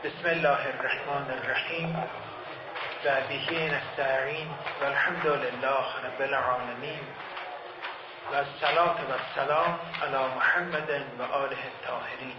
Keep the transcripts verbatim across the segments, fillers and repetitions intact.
بسم الله الرحمن الرحیم و به نستعین و الحمد لله رب العالمین و الصلاة و السلام علی محمد و آله الطاهرین.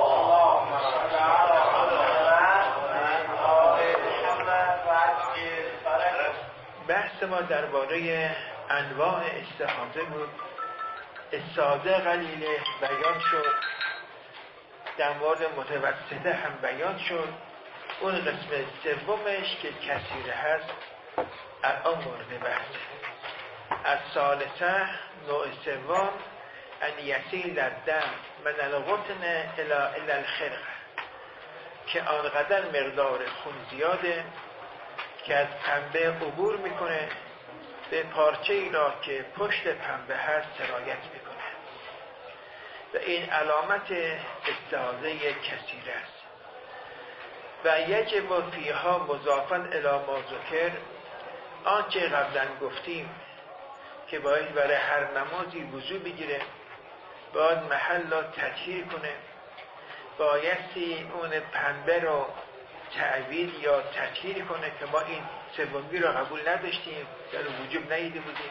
بحث ما درباره انواع استحاضه بود. استحاضه قلیله بیان شد، در مورد متوسطه هم بیان شد. اون قسم سومش که کثیره هست الان مورد بحثه. از ثالثه نوع سوم ان یسیل الدم من القطن الی الی الخرقه، که آنقدر مقدار خون زیاده که از پنبه عبور میکنه به پارچه ای را که پشت پنبه هست سرایت میکنه و این علامت استحاضه کثیره است. و یجب فیها مضافا الی ما ذکر، آنچه قبلا گفتیم که باید برای هر نمازی وضو بگیره، باید محل را تطهیر کنه، بایستی اون پنبه رو تعویل یا تطهیر کنه که ما این سومی را قبول نداشتیم، در وجوب ندیده بودیم.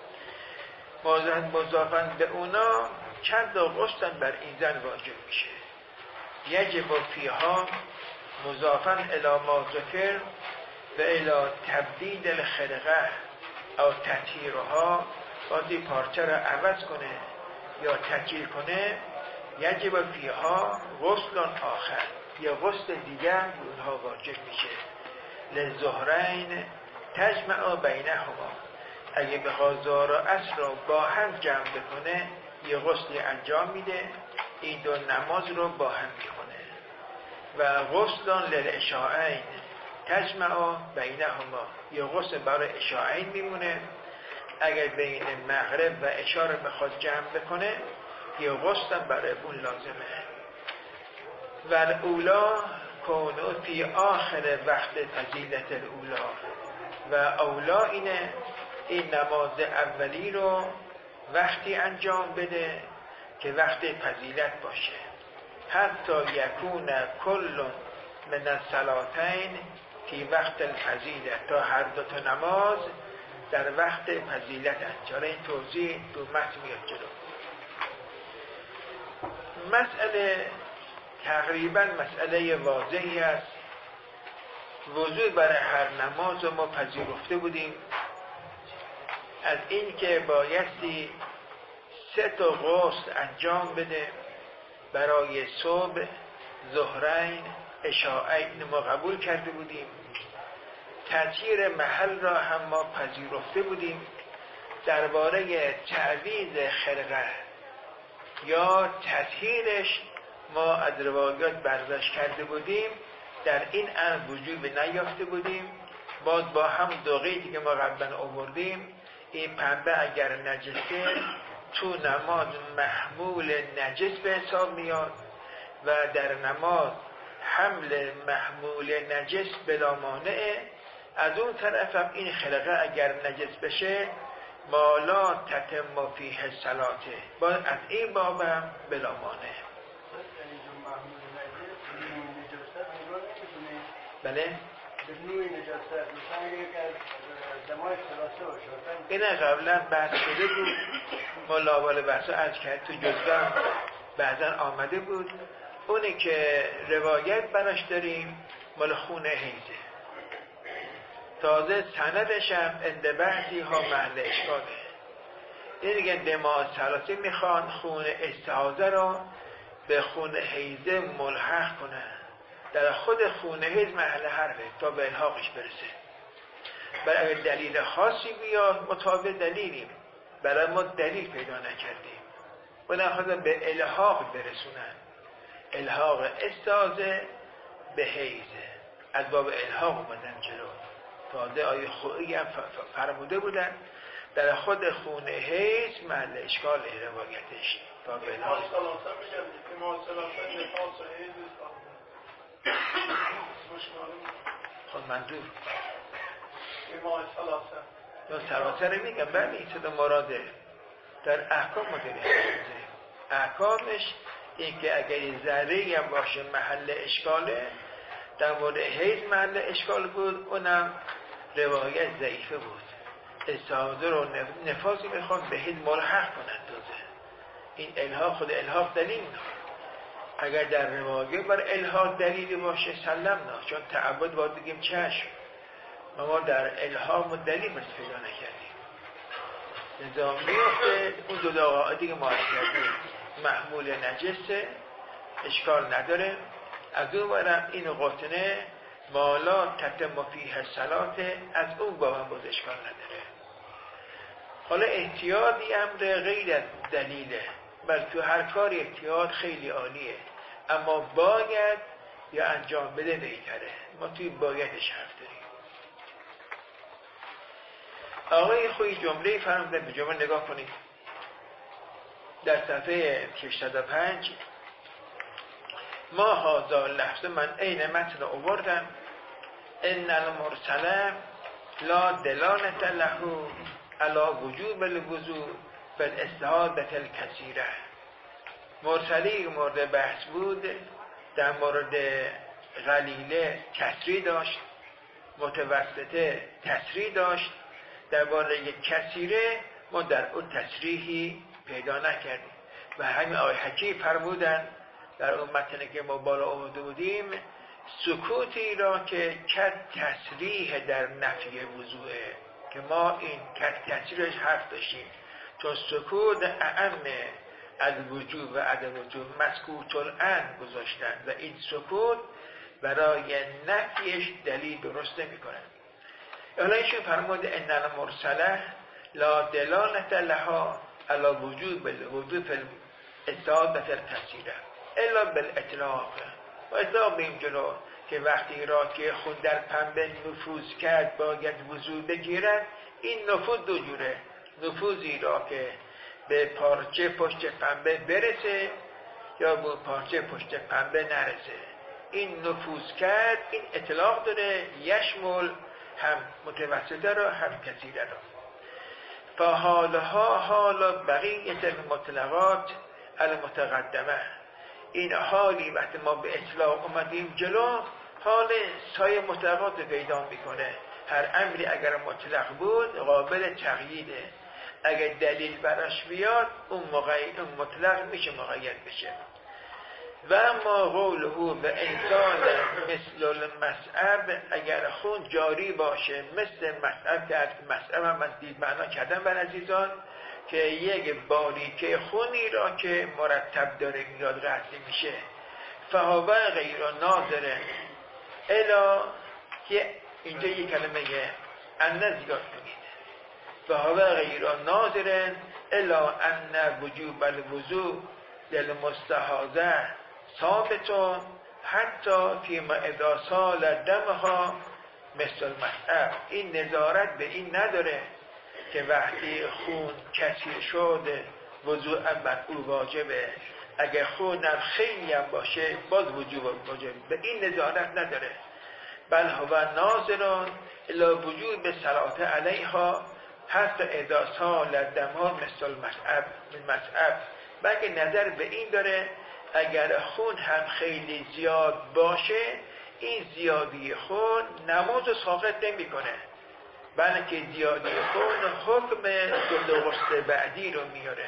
مضافاً به اونا چند تا غسل بر این زن واجب میشه. یجب فیها مضافاً الی ما ذکر و الی تبدید الخرقه او تطهیرها، بازی پارچه را عوض کنه یا تطهیر کنه. یجب فیها غسل آخر، یا غسل دیگر اونها واجب میشه. للظهرین تجمع بینهما، اگه بخواد ظهر و عصر رو با هم جمع بکنه یه غسلی انجام میده، این دو نماز رو با هم میکنه. و غسل للعشاءین تجمع بینهما، یه غسل برای عشاءین میمونه، اگر بین مغرب و عشاء رو بخواد جمع بکنه یه غسل برای اون لازمه. و الاولا کونو فی آخر وقت فضیلت الاولا، و اولا اینه این نماز اولی رو وقتی انجام بده که وقت فضیلت باشه. حتی یکون کل من الصلاتین فی وقت الفضیلت، تا هر دو تا نماز در وقت فضیلت انجام. این توضیح تو متن میاد جلو. مسئله تقریبا مسئله واضحی است. وضوء برای هر نماز ما پذیرفته بودیم، از این که بایستی سه تا غسل انجام بده برای صبح، ظهرین، عشاءین ما قبول کرده بودیم. تطهیر محل را هم ما پذیرفته بودیم. درباره تعویض خرقه یا تطهیرش ما از روایات برداشت کرده بودیم، در این امر وجوب نیافته بودیم. باز با هم دو قیدی که ما قبلا آوردیم، این پنبه اگر نجسه تو نماز محمول نجس به حساب میاد و در نماز حمل محمول نجس بلا مانعه. از اون طرف هم این خرقه اگر نجس بشه مالا تتم فیه صلاته، باز از این باب هم بلا مانع. بله این قبلا بحث شده بود، ملاول بحث عرض کرد تو جزوه بعضا آمده بود. اونی که روایت براش داریم مال خون حیزه، تازه سندش هم اند بعضی ها محل اشکاله. این دیگه دماغ سلاسی میخوان خون استحاضه را به خون حیزه ملحق کنن، در خود خون حیز محل حرفه تا به الحاقش برسه. برای اگر دلیل خاصی بیاد مطابق دلیلیم، برای ما دلیل پیدا نکردیم و نخواستن به الحاق برسونن. الحاق استحاضه به حیزه، از باب الحاق اومدن جلو. تازه آیه خویی هم فرموده بودن در خود خون حیز محل اشکال روایتش تا به الحاق. خود منظور ایمان ثلاثه یا ثلاثه رو میگم، بله این صدا مراده در احکام مدلی احکامش این که اگر ذره هم باشه محل اشکاله، در مورد حیض محل اشکال بود، اونم روایت ضعیفه بود. استحاضه رو نفاسی میخوان به حیض ملحق کنند. دوزه این الحاق خود الحاق دلیل نه. اگر در روایت بر الحاق دلیلی باشه سلم نه، چون تعبد باید بگیم چشم، ما در الحاق و دلیل بس پیدا نکردیم. نظام میفته اون دو دقاعدی که ما کردیم محمول نجسه، اشکال نداره. از اون برم این قطنه مالا تتم فیه صلاته، از اون با من باز اشکال نداره. حالا احتیاطی امر غیر از دلیله، بل تو هر کاری احتیاط خیلی عالیه، اما باید یا انجام بده بهتره. ما توی بایدش حرف داریم. آقای خوی جمله فرمودن، به جمله نگاه کنید در صفحه هشتصد و پنج. ما هذا لفظ من عین متن آوردم، ان المرسله لا دلالت له علی وجوب الوضوء بالاستحاضة الکثیره. مرسلی مورد بحث بود، در مورد غلیله کسری داشت، متوسطه تسری داشت، در مورد کثیره ما در اون تصریحی پیدا نکردیم. و همین آقای حکی فرمودن در اون متنی که ما بالا آورده بودیم، سکوتی را که کد تصریح در نفی وضوعه، که ما این کد تصریحش حرف داشتیم، چون سکوت اعم از وجوب و عدم وجوب مسکوت الان گذاشتن و این سکوت برای نفیش دلیل درست نمی کنن. حالا ایشون فرمود ان المرسله لا دلالت لها علی وجوب الوضوء فی الاستحاضة الکثیره الا بالاطلاق. و اطلاق بیم جلو که وقتی را که خون در پنبه نفوذ کرد باید وضوء بگیرد. این نفوذ دو جوره، نفوذی را که به پارچه پشت پنبه برسه یا به پارچه پشت پنبه نرسه. این نفوذ کرد این اطلاق داره، یشمل هم متوسطه را هم کثیره را. فحالها حال بقیت المطلقات المتقدمه. این حالی وقتی ما به اطلاق اومدیم جلو، حال سایر مطلقات پیدا میکنه. هر امری اگر مطلق بود قابل تقییده، اگر دلیل براش بیاد اون مقید اون مطلق میشه مقید بشه. و اما قوله و انسان مثل المسعب، اگر خون جاری باشه مثل مسعب، که مسعب هم من دید معنا کردم بر عزیزان، که یک باریکه خونی را که مرتب داره میاد رد میشه. فهوه غیر ناظره الا، که اینجا یک کلمه ان زیاد کنید، فهوه غیر ناظره الا ان وجوب الوضوء للمستحاضه ثابتون حتی فیما اذا سال دمها مثل المسعب. این نظارت به این نداره که وقتی خون کثیر شده وضوء بر او واجبه، اگر خونم خیلی هم باشه باز وجوب واجبه، به این نظارت نداره. بل هو ناظرون الی وجوب صلاة علیها حتی اذا سال دمها مثل المسعب من مسعب. بلکه نظر به این داره اگر خون هم خیلی زیاد باشه این زیادی خون نماز رو ساقط نمی کنه، بلکه زیادی خون حکم دل غسل بعدی رو میاره.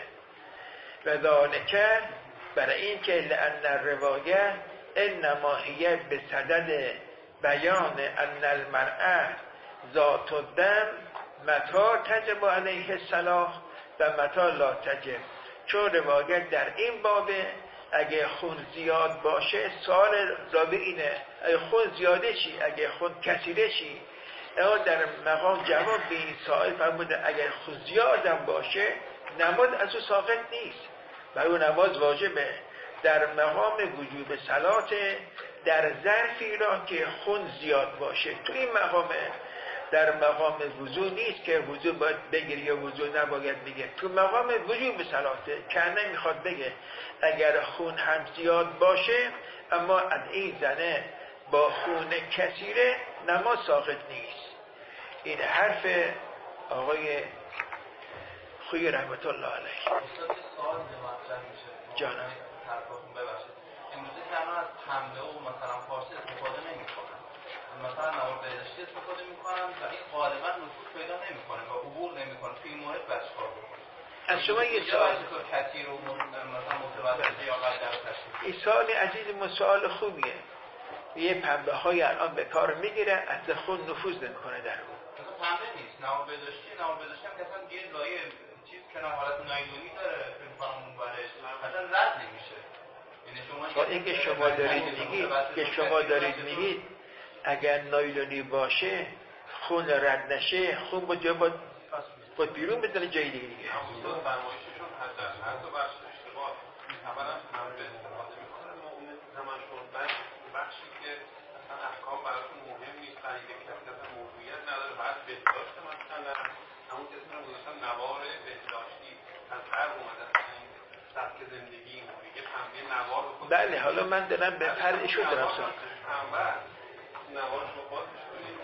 و ذالک برای این که لأن الروایه انما هی به صدد بیان ان المرأة ذات الدم متى تجب علیه الصلاة و متى لا تجب. چون روایت در این بابه اگه خون زیاد باشه سوال رابع اینه اگه خون زیاده چی، اگه خون کثیره چی. اما در مقام جواب به این سوال فرموده اگر خون زیادم باشه نماز از او ساقط نیست، برای اون نماز واجبه. در مقام وجوب صلات در ظرفی را که خون زیاد باشه، تو این مقام در مقام وضو نیست که وضو باید بگیری یا وضو نباید بگیری، تو مقام وجوب صلاته که نمیخواد بگه اگر خون هم زیاد باشه اما از این زنه با خون کثیره نماز ساقط نیست. این حرف آقای خوی رحمت الله علیه. جانم امروزه که الان از پنبه و مثلا پارچه استفاده نمی‌کنن، شما یه سوال این سوال عزیز سوال خوبیه. یه پنبه های الان به کار میگیره از خود نفوذ نمیکنه در اون. پنبه نیست، نوار بهداشتی، نوار بهداشتی هم کسان یه لایه چیز کنار حالت نایلونی داره فکر کنم اون برش اصلا رد نمیشه. یعنی شما اینکه شما دارید میگید که شما دارید میگید اگر نایلونی باشه خون رد نشه، خون با جا با با بیرون بزنه جای دیگه دیگه. همون فرمایششون حتی حتی بخش اشتباه اولا پنبه استفاده میکنه مؤمن زمانشون بخشی که اصلا احکام براتون مهم نیست، خرید کسی اصلا موضوعیت نداره، بعد بهداشت مثلا همون کسی رو گذاشتن نوار بهداشتی از هر اومده این سبک زندگی میگه پنبه نوار بخود. بله حالا من دارم به فرقشون دارم سوال پنبه نوار رو بازش کنید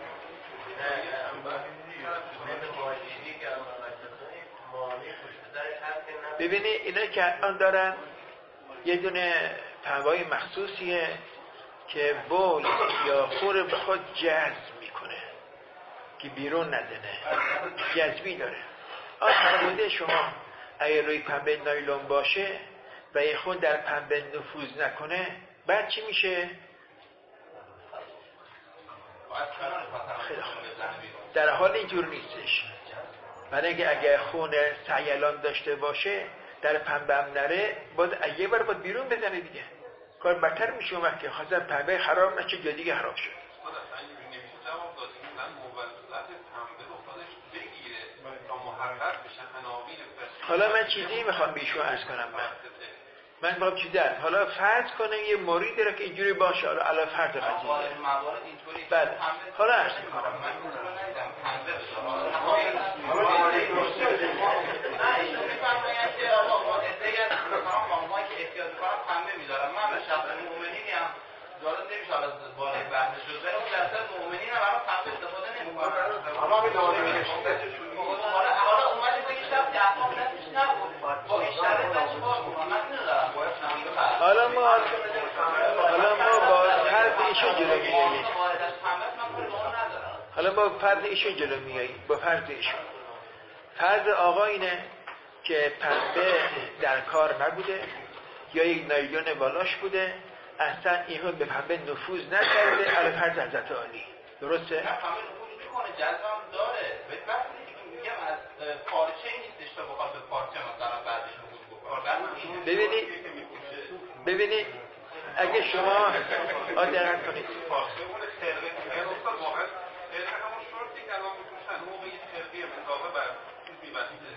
ببینید اینا که الان دارن یه دونه پنبه‌های مخصوصیه که بول یا خور به خود جذب میکنه که بیرون نزنه، جذبی داره. آن فرموده شما اگه روی پنبه نایلون باشه و یه خود در پنبه نفوذ نکنه بعد چی میشه؟ در حال اینجور نیستش. برای اینکه اگه خون سیلان داشته باشه در پنبه هم نره باید یه بار باید بیرون بزنه دیگه، کار بدتر میشه. اون وقت که خواستن پنبه خراب نشه جا دیگه خراب شد. حالا من چیزی میخوام بیشون عرض کنم. من من با چیزی هست. حالا فرض کنم یه موردی رو که اینجوری باشه، حالا علا فرض قضیه. بله حالا عرض میکنم. جالب نمیشه از بالای بحث شد ولی اون درصد مؤمنین هم الان پنبه استفاده نمی‌کنن. اما به داره میگه حالا حالا اومدیم بگیم شب احکام دستش نبود با این شرایط چیکار کنم؟ من نمی‌دونم. حالا ما حالا ما با فرض ایشون جلو میاییم. حالا با فرض ایشون جلو میاییم. با فرض ایشون فرض آقا اینه که پنبه در کار نبوده یا یک نایلون بالاش بوده، اصلا اینو به پنبه نفوذ نکرده، علی فرض حضرت عالی. درسته؟ پنبه نفوذ میکنه، جذبم داره. ولی میگم از پارچه نیستش تا بخواد به پارچه مثلا بعدش نفوذ بکنه. ببینید ببینید اگه شما آدرن کنید پارچه اون خرقه که اصلا واقعا همون شورتی که الان میپوشن موقعی خرقه مطابق بر چیز میبنده.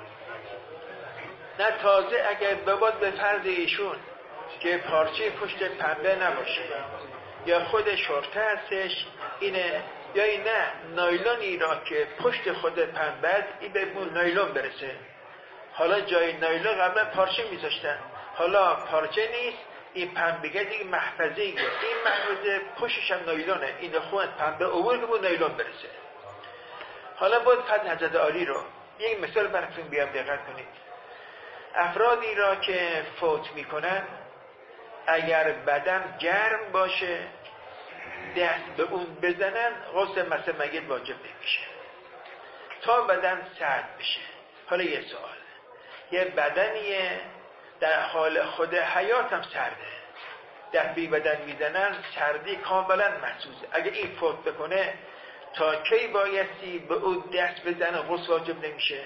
نه تازه اگر بباد به فرض ایشون که پارچه پشت پنبه نباشه یا خود شورته هستش اینه یا این نه نایلونی را که پشت خود پنبه است این به نایلون برسه. حالا جای نایلون قبلا پارچه میذاشتن، حالا پارچه نیست، این پنبه دیگه محفظه‌ایه، این محفظه پشتش هم نایلونه، این خود پنبه عبور که به نایلون برسه. حالا باید فرض حضرت عالی رو یک مثال براتون بیام دقت کنید. افرادی را که فوت میکنن اگر بدن گرم باشه دست به اون بزنن غسل مثل میت واجب نمیشه تا بدن سرد بشه. حالا یه سوال، یه بدنیه در حال خود حیات هم سرده، دست بی بدن میزنن سردی کاملا محسوسه. اگه این فوت بکنه تا کی بایستی به اون دست بزنه غسل واجب نمیشه؟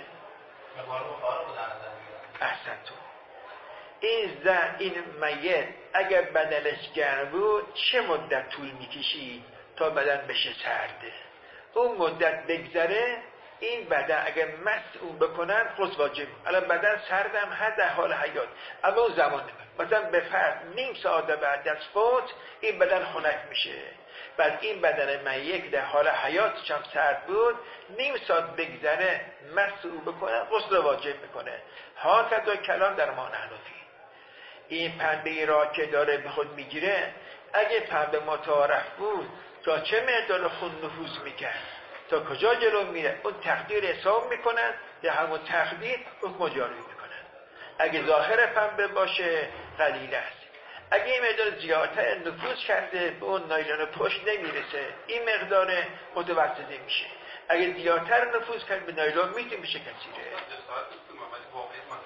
احسن تو این زن این میت اگر بدنش گرم بود چه مدت طول میکشید تا بدن بشه سرده؟ اون مدت بگذره این بدن اگر مس اون بکنن غسل واجب. الان بدن سردم هر در حال حیات، اما اون زمان مثلا به فرض نیم ساعت بعد از فوت این بدن خنک میشه، بعد این بدن میت در حال حیاتش هم سرد بود، نیم ساعت بگذره مس او بکنه غسل واجب میکنه. ها کذا کلام در ما حنفی. این پنبه را که داره به خود میگیره اگه پنبه متعارف بود تا چه مقدار خون نفوذ میکرد تا کجا جلو میره اون تقدیر حساب میکنن، در همون تقدیر حکم جاری میکنن. اگه ظاهر پنبه باشه قلیل است، اگه این مقدار زیادتر نفوذ کرده به اون نایلون پشت نمیرسه این مقدار متوسطه میشه، اگه زیادتر نفوذ کرد به نایلون میتونه میشه کثیره.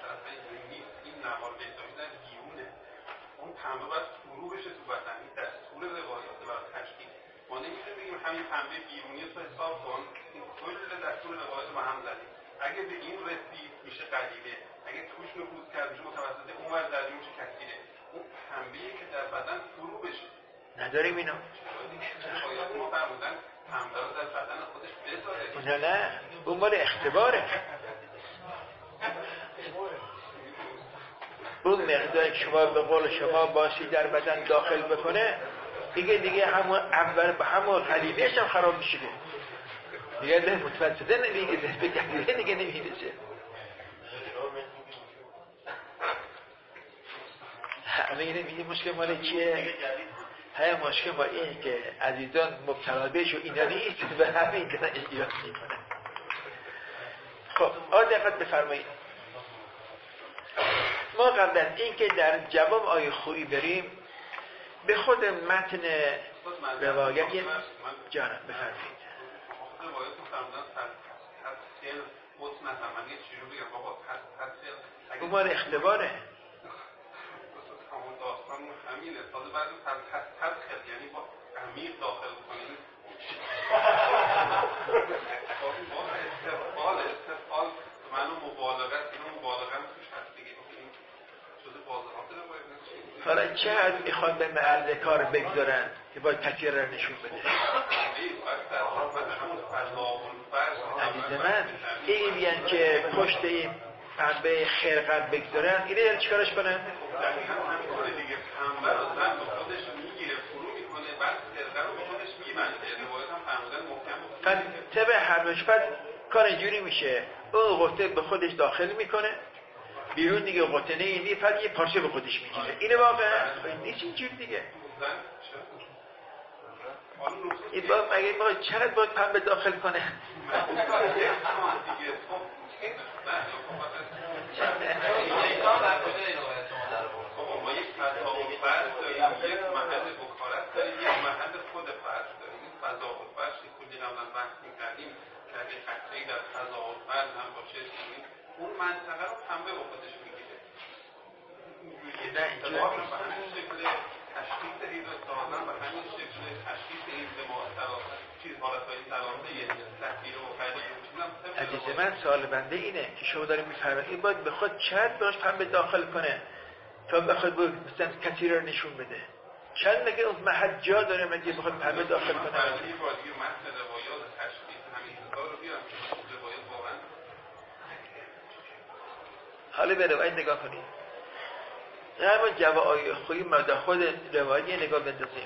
نوار بهداشت در بیرونه اون پنبه باید فرو بشه تو بدن این دستور روایات برای تشکیل ما نمیتونیم بگیم همین پنبه بیرونی رو حساب کن این کل دستور روایات رو هم زدیم اگه به این رسید میشه قلیله اگه توش نفوذ کرد میشه متوسط اون ور زدیم میشه کثیره اون پنبه‌ای که در بدن فرو بشه نداریم اینو روایات ما فرمودن پنبه رو در بدن خودش بذاره نه نه اون مال اختباره اون مقدار که شما به قول شما باسی در بدن داخل بکنه دیگه دیگه همون اول به همون قلیبهش هم خراب میشه دیگه ده متوسطه نمیگه ده به قلیبه دیگه نمیرسه همه اینه میگه مشکل مال چیه؟ همه مشکل مال اینه که عزیزان مبتلا بهش و اینا نیست و همه این دارن اجراز میکنه. خب آن دقت بفرمایید ما قبل از این که در جواب آیه خویی بریم به خود متن روایت جانم بفرمایید روایت فرمودن تفسیر حسن من یه چیزی بگم بابا تفسیر اون مال اختباره همون داستان همینه تازه بعد تفسیر یعنی با عمیق داخل بکنید با استفعال استفعال منو مبالغت اینو مبالغه هم توش هست دیگه شده واضحات روایت نشید حالا چه هست میخواد به محل کار بگذارن که باید تکیه را نشون بده عزیز من این بیان که پشت این پنبه خرقت بگذارن اینه یعنی چیکارش کنن؟ دیگه پنبه رو زن به خودش میگیره فرو میکنه بعد خرقه رو به خودش میبنده روایت هم فرمودن محکم بعد طبع حرمش بعد کار اینجوری میشه اون غطه به خودش داخل میکنه بیرون دیگه غطه نیدی بعد یه پارچه به خودش میگیره اینه واقعا نیست اینجوری دیگه این با مگه ما چقدر باید پنبه داخل کنه ما یک فضا و فرض داریم یک محل بکارت داریم یک محل خود فرض داریم این فضا و فرض کلی قبلا بحث می‌کردیم که اگه قطعی در فضا و فرض هم باشه اون منطقه رو پنبه با خودش میگیره نه اینجا به همین شکل تشخیص این سازن به همین شکل تشخیص این به ما چیز حالتهای سلامه تحقیر و خیلی عزیز من سوال بنده اینه که شما داریم میفرمایید این باید به خود چند باش پنبه داخل کنه تا بخواد مثلا کسی رو نشون بده چند مگه اون محل جا داره مگه بخواد پنبه داخل کنه بعدی بازی متن روایات تشخیص همین کار رو بیارم روایات واقعا حالا به روایت نگاه کنید اما جواب آیه خویی ما در خود روایت نگاه بندازیم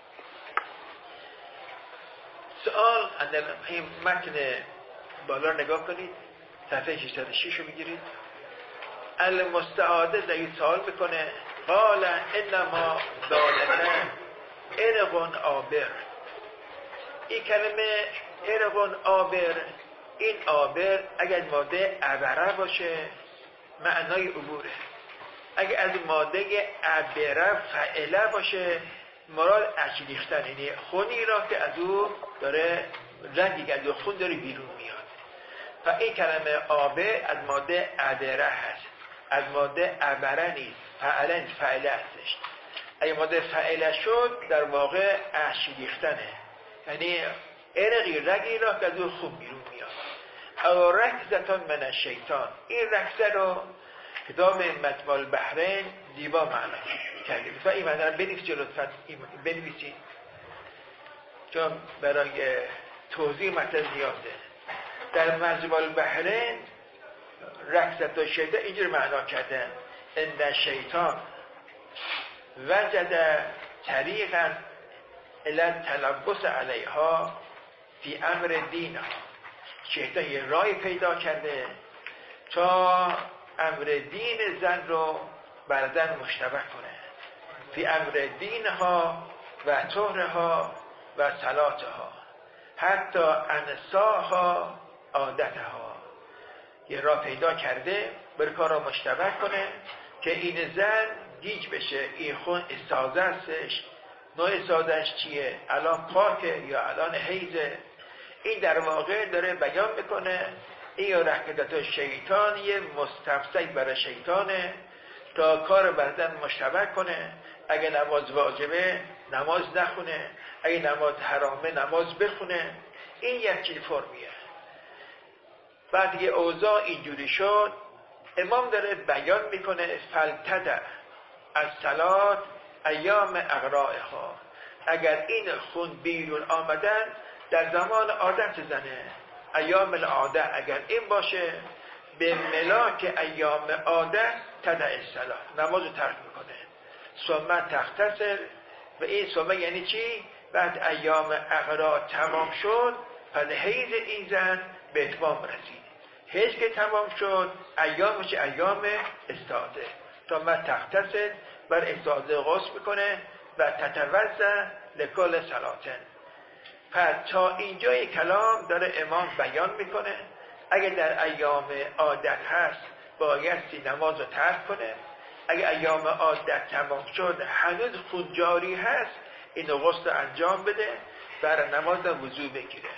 سوال اندر این متن بالا نگاه کنید صفحه ششصد و شش رو میگیرید المستعاده در سوال بکنه قال انما ذالک ارق آبر این کلمه ارق آبر این آبر اگر ماده عبره باشه معنای عبوره اگر از ماده عبره فعله باشه مراد اچریختن یعنی خونی را که از او داره رنگی از او خون داره بیرون میاد و این کلمه آبه از ماده عبره هست از ماده عبره نیست فعلا فعله هستش اگه ماده فعله شد در واقع اچریختنه یعنی ارقی رنگی را که از او خون بیرون میاد او رکزتان من الشیطان این رکزه رو کتاب مجمع البحرین زیبا معنا کرده و این معنی رو بنویس جلو بنویسید چون برای توضیح مطلب زیاده در مجمع البحرین رکزت و شیطان اینجور معنا کردن ان شیطان وجد طریقا الی تلبس علیها فی امر دینها شیطان یه رای پیدا کرده تا امر دین زن رو بر زن مشتبه کنه فی امر دینها و طهرها و صلاتها حتی انساها عادتها یه راه پیدا کرده بر کار رو مشتبه کنه که این زن گیج بشه این خون استازه هستش نوع استازهش چیه الان پاکه یا الان حیزه این در واقع داره بیان میکنه این رکضت شیطان یه مستفسر برای شیطانه تا کار بدن مشتبه کنه. اگه نماز واجبه نماز نخونه، اگه نماز حرامه نماز بخونه. این یک چیز فرمیه. بعد دیگه اوضاع اینجوری شد، امام داره بیان میکنه فلتدع از صلات ایام اقرائها. اگر این خون بیرون آمدن در زمان عادت زنه، ایام العاده اگر این باشه، به ملاک ایام عادت تدع الصلات، نمازو ترک میکنه. ثم تغتسل، و این ثم یعنی چی؟ بعد ایام اقرا تمام شد، پس حیض این زن به اتمام رسید. حیض که تمام شد، ایامش ایام استعاده. ثم تغتسل، بر استعاده غسل میکنه و تتوضا لکل صلاتن. پس تا اینجای کلام داره امام بیان میکنه اگه در ایام عادت هست بایستی نماز رو ترک کنه. اگه ایام عادت تمام شد هنوز خون جاری هست، اینو غسل انجام بده، برای نماز وضو بگیره.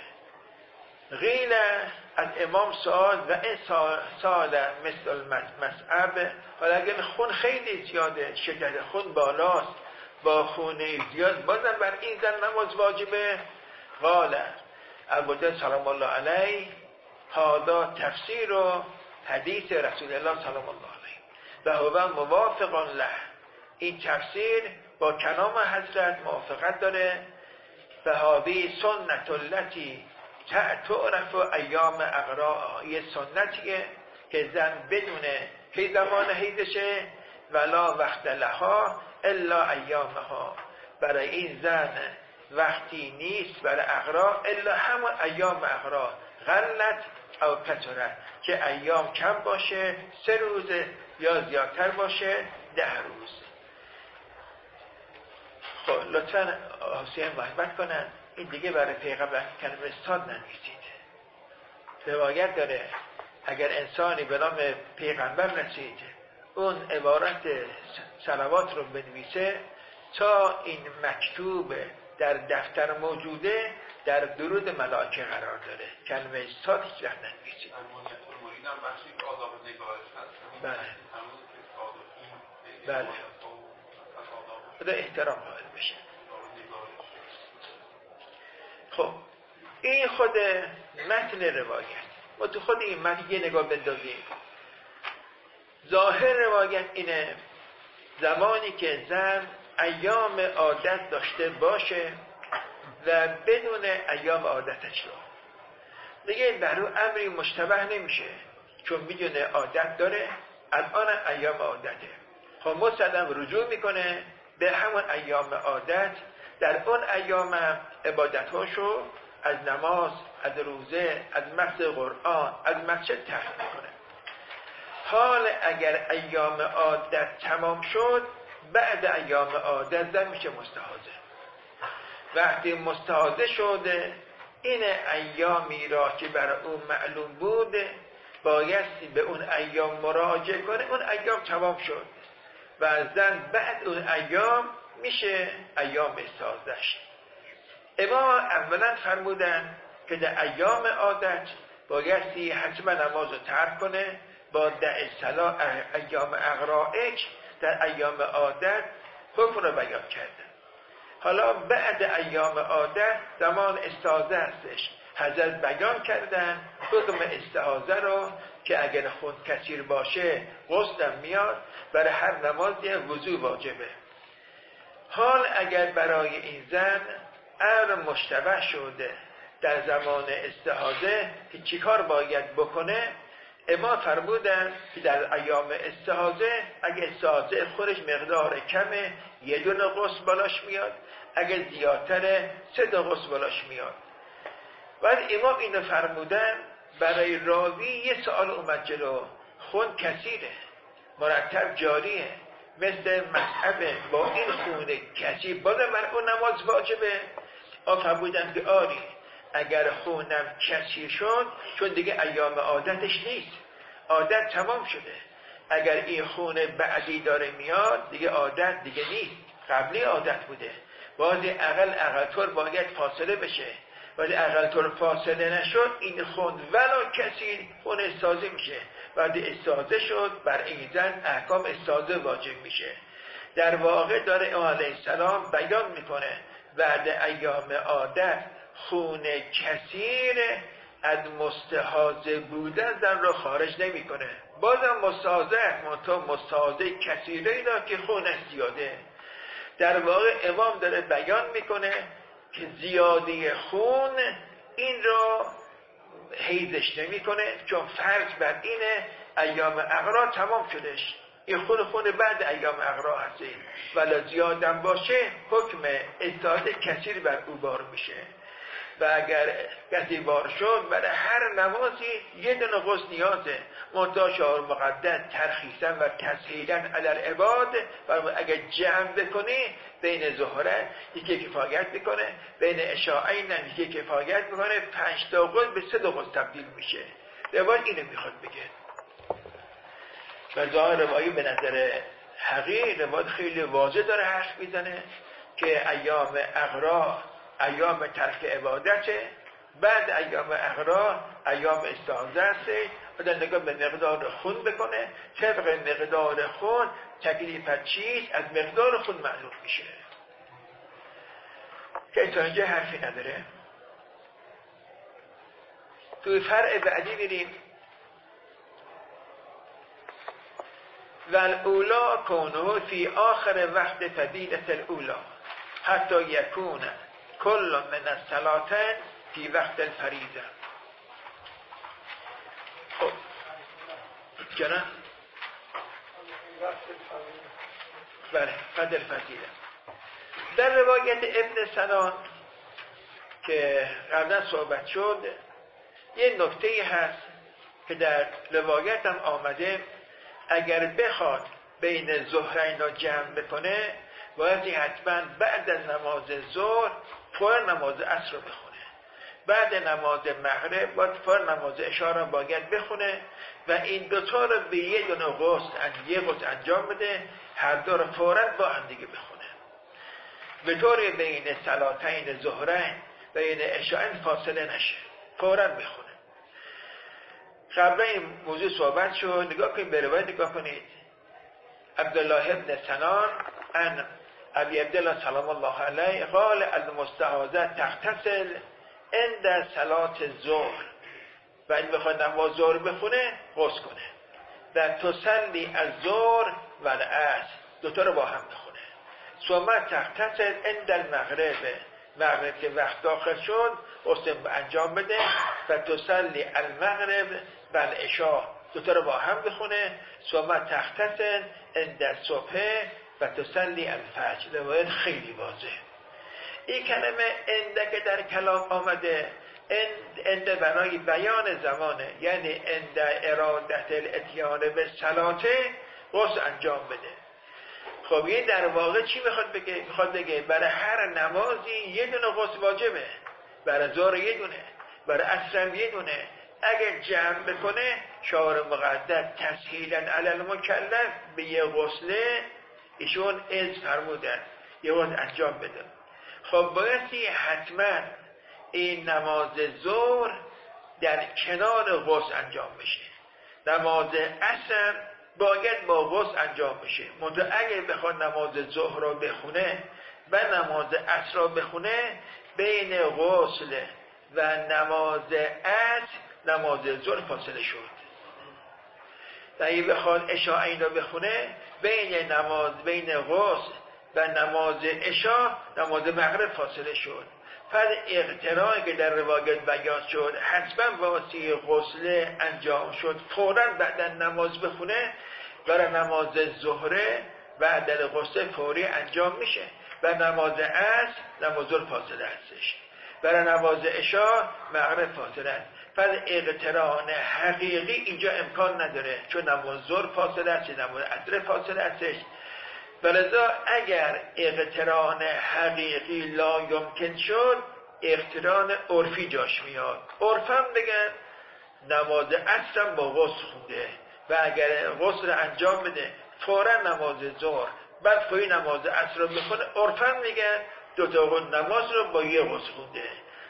غیل از امام سوال و این سال مثل مسعب، حالا اگه خون خیلی زیاده، شدت خون بالاست، با خونه زیاد بازم بر این زن نماز واجبه. قال ابوجهل سلام الله علیه هذا تفسیر و حدیث رسول الله سلام الله علیه و هو موافق له. این تفسیر با کلام حضرت موافقت داره. و هذه سنت التي تعرف ایام اقراء، یه سنتیه که زن بدونه که زمان حیضشه ولا وقت لها الا ایامها. برای این زن وقتی نیست برای اقرا الا همون ایام اقرا، غلط او کثرت، که ایام کم باشه سه روز یا زیادتر باشه ده روز. خب لطفا حسین محبت کنن این دیگه برای پیغمبر کلمه استاد ننویسید. روایت داره اگر انسانی به نام پیغمبر رسید اون عبارت صلوات رو بنویسه، تا این مکتوب در دفتر موجوده در درود ملائکه قرار داره. کلمه استاد هیچ وقت ننویسید. بله بله خدا احترام قائل بشه. خب این خود متن روایت. ما تو خود این متن یه نگاه بندازیم. ظاهر روایت اینه زمانی که زن ایام عادت داشته باشه و بدون ایام عادتش رو دیگه برای امری مشتبه نمیشه، چون میدونه عادت داره، الان ایام عادته. خب مصدم رجوع میکنه به همون ایام عادت. در اون ایام عبادتاشو از نماز، از روزه، از مس قرآن، از مسجد ترک میکنه. حال اگر ایام عادت تمام شد، بعد ایام عادت زن میشه مستحاضه. وقتی مستحاضه شده، این ایامی را که برای اون معلوم بود بایستی به اون ایام مراجعه کنه. اون ایام تمام شد و زن بعد اون ایام میشه ایام استحاضه‌اش. امام اولا فرمودن که در ایام عادت بایستی حتما نماز رو ترک کنه با دع الصلاة ایام اقرائک. در ایام عادت حکم رو بیان کردن. حالا بعد ایام عادت زمان استحاضه هستش، حضرت بیان کردن حکم استحاضه رو که اگر خون کثیر باشه غسل میاد، برای هر نمازی وضو واجبه. حال اگر برای این زن امر مشتبه شده در زمان استحاضه که چیکار باید بکنه، اما فرمودن که در ایام استحاضه اگه استحاضه خودش مقدار کمه یه دونه غسل بالاش میاد، اگه زیادتره سه تا غسل بالاش میاد. بعد امام اینو فرمودن برای راوی یه سوال اومد جلو، خون کثیره مرتب جاریه مثل مسعبه، با این خونه کثیر بازم بر اون نماز واجبه؟ فرمودن که آری اگر خونم کثیر شد چون دیگه ایام عادتش نیست، عادت تمام شده. اگر این خونه بعدی داره میاد دیگه عادت دیگه نیست، قبلی عادت بوده، باز اقل اقل طور باید فاصله بشه ولی اقل طور فاصله نشد این خون ولا کثیر خون استازه میشه. وقتی استازه شد بر این زن احکام استازه واجب میشه. در واقع داره امام علیه السلام بیان میکنه بعد ایام عادت خون کثیر از مستحاضه بودن زن رو خارج نمیکنه. بازم مستحاضه منتها مستحاضه کثیره اینا که خونش زیاده. در واقع امام داره بیان میکنه که زیادی خون این را حیزش نمیکنه، چون فرض بر اینه ایام اقرا تمام شدش، این خون خون بعد ایام اقرا هسته، ولی زیادم باشه حکم استحاضه کثیر بر او بار میشه. و اگر کسی بار شد برای هر نمازی یه دونه غسل نیازه، منتها شعار مقدس ترخیصا و تسهیلا علی العباد. و اگر جمع بکنی بین ظهره یکی کفایت میکنه، بین عشاءین یکی کفایت میکنه، پنج تا غسل به سه تا غسل تبدیل میشه. روایت اینو میخواد بگه. و ظاهر روایی به نظر حقیق روایت خیلی واضح داره حرف میزنه که ایام اقرا ایام ترک عبادته، بعد ایام اقرا ایام استعاذه است. آدم نگاه به مقدار خون بکنه، طبق مقدار خون تکلیف چیست از مقدار خون معلوم میشه. که تا اینجا حرفی نداره. توی فرع بعدی بریم. والاولا کونه فی آخر وقت فضیلت الاولا حتی یکون کل من الصلاتین فی وقت الفریضه. خب جنان بله قدر الفضیله. در روایت ابن سنان که قبلا صحبت شد یه نکته هست که در روایت هم آمده، اگر بخواد بین ظهرین را جمع بکنه باید حتما بعد از نماز ظهر فور نماز عصر رو بخونه، بعد نماز مغرب باید فور نماز عشا را باید بخونه و این دوتا رو به یه دونه غسل یه غسل انجام بده، هر دو رو فوراً با هم دیگه بخونه، به طور بین صلاتین ظهرین بین عشاءین فاصله نشه، فوراً بخونه. قبلا این موضوع صحبت شد. نگاه کنید به روایت نگاه کنید. عبدالله ابن سنان ان ابی عبدالله سلام الله علیه قال المستحاضه تغتسل عند صلات الظهر و این بخواد نماز ظهر بخونه غسل کنه و تصلی الظهر و العصر دوتا رو با هم بخونه. ثم تغتسل عند المغرب، مغرب که وقت داخل شد غسل انجام بده و تصلی المغرب و العشاء دوتا رو با هم بخونه. ثم تغتسل عند الصبح و تصلی الفجر. روایت خیلی واضح. این کلمه اند که در کلام آمده اند, اند برای بیان زمانه، یعنی اند ارادت الاتیان به صلاته غسل انجام بده. خب این در واقع چی میخواد بگه؟ میخواد بگه برای هر نمازی یه دونه غسل واجبه، برای ظهر یه دونه، برای عصر یه دونه. اگر جمع بکنه شعار مقدس تسهیلا علی المکلف به یه غسله ایشون از فرمودن یه غسل انجام بده. خب بایستی حتما این نماز ظهر در کنار غسل انجام بشه، نماز عصر باید با غسل انجام بشه. منتها اگر بخواد نماز ظهر را بخونه و نماز عصر را بخونه بین غسل و نماز عصر نماز ظهر فاصله شد. و اگه بخواد عشاءین را بخونه بین نماز بین غسل و نماز عشاء نماز مغرب فاصله شد. پس اقترانی که در روایت بیان شد حتما واسه غسل انجام شد فوراً بعد نماز بخونه، برای نماز ظهر بعد غسل فوری انجام میشه و نماز عصر نماز ظهر فاصله هستش، برای نماز عشاء مغرب فاصله است. پس اقتران حقیقی اینجا امکان نداره، چون نماز ظهر فاصله است، نماز عصر فاصله هستش. ولذا اگر اقتران حقیقی لا یمکن شد اقتران عرفی جاش میاد. عرفم بگن نماز عصر با غسل خونده و اگر غسل انجام بده فورا نماز ظهر بعد فوری نماز عصر رو بخونه، عرفم میگن دو تا نماز رو با یه غسل خونده.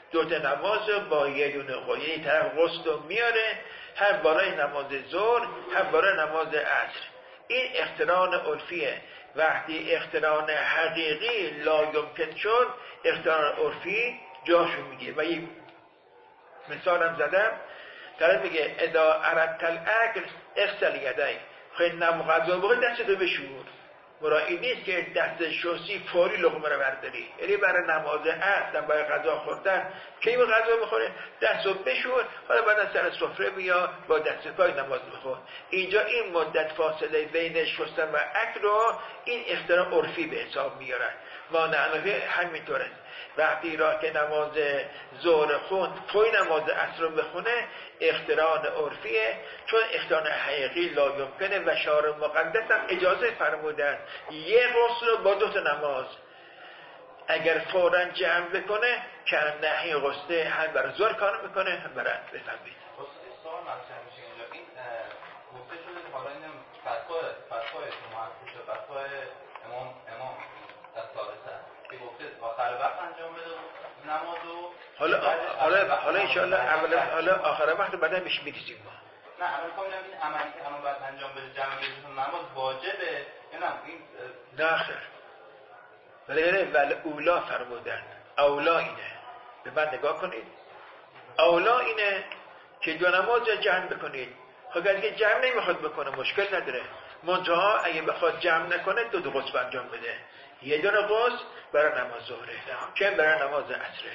دو تا نماز رو با یه دونه غسل، یه طرف غسل رو میاره هم برای نماز ظهر هم برای نماز عصر. این اقتران عرفیه. وقتی اقتران حقیقی لا یمکن شد، اقتران عرفی جاشو میگه. و یک مثالم زدم، طرف میگه اذا اردت الاکل اغسل یدیک، خیلی نمو غذا بخوری دستتو بشور. مراد این نیست که دست شستی فوری لقمه رو برداری، یعنی برای نماز عصر برای غذا خوردن کی به غذا میخوره دستو بشور، حالا بعد از سر سفره بیا با دست پای نماز بخور. اینجا این مدت فاصله بین شستن و اکل رو این اختراع عرفی به حساب میارن. ما نعمه همینطوره. وقتی را که نماز ظهر خوند پای نماز عصر رو بخونه اختراع عرفیه، چون اختراع حقیقی لا یمکنه و شارع مقدس هم اجازه فرمودن یه غسل رو با دو تا نماز اگر فوراً جمع بکنه که نهی غسل هم برای ظهر کار میکنه هم برای بفهمید. سوال مطرح میشه اینجا، این گفته شده حالا اینم فتوا فتوای شما هست، فتوای امام امام از ثالثه که گفته آخر وقت انجام بده نمازو. حالا حالا حالا ان شاء الله اول حالا آخر وقت بعدا بهش می‌رسیم ما. نه الان کاملا این عملی که الان باید انجام بده جمع بده نماز واجبه یا نه این نه خیر. ولی ولی اولا فرمودن اولا اینه، به من نگاه کنید، اولا اینه که دو نماز جمع بکنید. خب اگه جمع نمیخواد بکنه مشکل نداره، منتها اگه بخواد جمع نکنه دو دو غسل انجام بده، یه دونه غسل برای نماز ظهره که برای نماز عصره.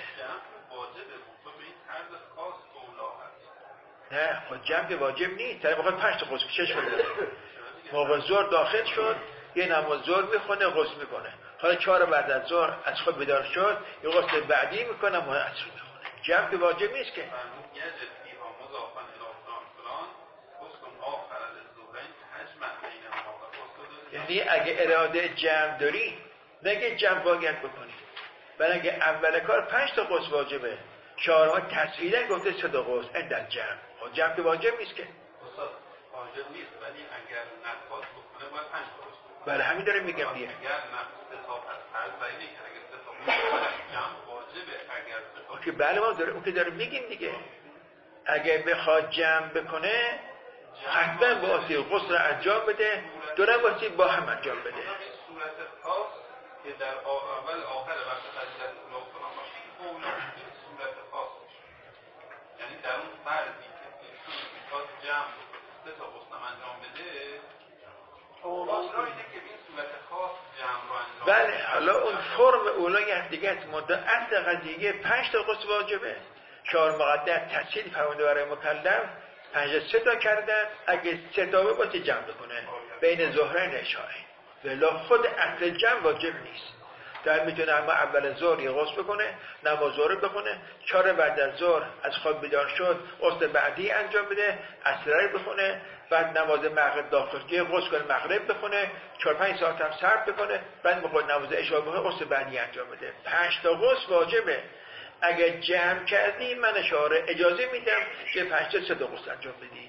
نه خود جمع که واجب نیست، طرف بخواد پنج تا غسل چش بده. موقع ظهر داخل شد یه نماز ظهر میخونه غسل میکنه، حالا چهار بعد از ظهر از خود بیدار شد یه غسل بعدی میکنه و عصر میخونه. جمع که واجب نیست که. یعنی اگه اراده جمع داری نگه جمع باید بکنی، ولی اگه اول کار پنج تا غسل واجبه، شارع‌ها تسهیلا گفته سه تا غسل اندل جمع. خب جمع که واجب نیست که. استاد واجب نیست، ولی اگر نخواست بکنه باید پنج تا غسل. بله همین داره میگم دیگه. اگر نه سه تا فرض اینه که اگر سه تا جمع واجبه، اگر که بله ما داره اون که داره میگیم دیگه. اگه بخواد جمع بکنه حتما باید غسل رو انجام بده، دو نمازی با هم انجام بده. صورت خاص که در اول آخر وقت فضیلت اولاد کنم باشه این اولا این صورت خاص میشه، یعنی در اون فردی که ایشون میخواد جمع سه تا غسل انجام بده اولا اینه که این صورت خاص جمع رو انجام بده. بله حالا اون فرم اولا یه دیگه است، مدت اصل قضیه پنج تا غسل واجبه. شارع مقدس تسهیل فرموده برای مکلف پنج سه تا کردن، اگه سه تا باشه جمع بکنه بین ظهرین و عشاء، ولی خود اصل جمع واجب نیست. در میتونه اما اول ظهر یه غسل بکنه، نماز ظهر بخونه، چهار بعد از ظهر از خواب بیدار شد غسل بعدی انجام بده، عصر بخونه، بعد نماز مغرب داخل که غسل کنه مغرب بخونه، چهار پنج ساعت هم صبر بکنه، بعد بخواد نماز عشاء بخونه غسل بعدی انجام بده. پنج تا غسل واجبه. اگر جمع کردی من شارع اجازه میدم که پنج تا سه تا غسل انجام بدی.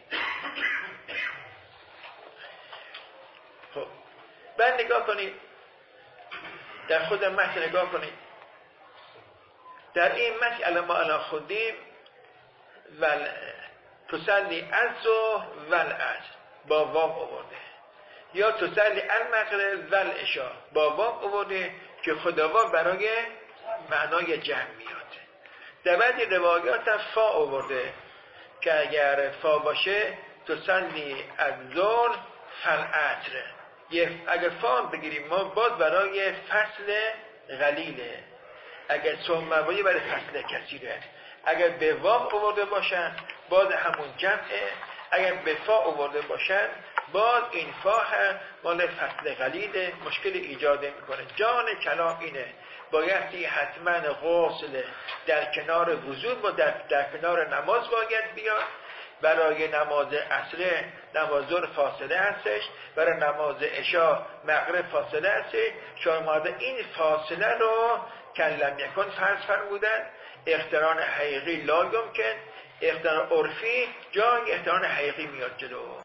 خب بعد نگاه کنید در خود متن، نگاه کنید در این متن الان ما الان خوندیم ول تسلی الظهر والعصر با وام آورده، یا تسلی المغرب والعشاء با وام آورده که خداوند برای معنای جمع میاد. در بعضی روایات هم فا آورده که اگر فا باشه تسلی الظهر فالعصر. اگر فا بگیریم ما باز برای فصل قلیله، اگر ثم باشه برای فصل کثیره. اگر به وام آورده باشن باز همون جمعه، اگر به فا آورده باشن باز این فا هم مال فصل قلیله، مشکل ایجاد میکنه. جان کلام اینه بایستی حتما غسل در کنار وضو و در, در کنار نماز باید بیاد. برای نماز عصر نماز ظهر فاصله هستش، برای نماز عشاء مغرب فاصله هستش. شما این فاصله رو کلم یکن فرض فرمودن. اقتران حقیقی لا یمکن، اقتران عرفی جای اقتران حقیقی میاد جلو.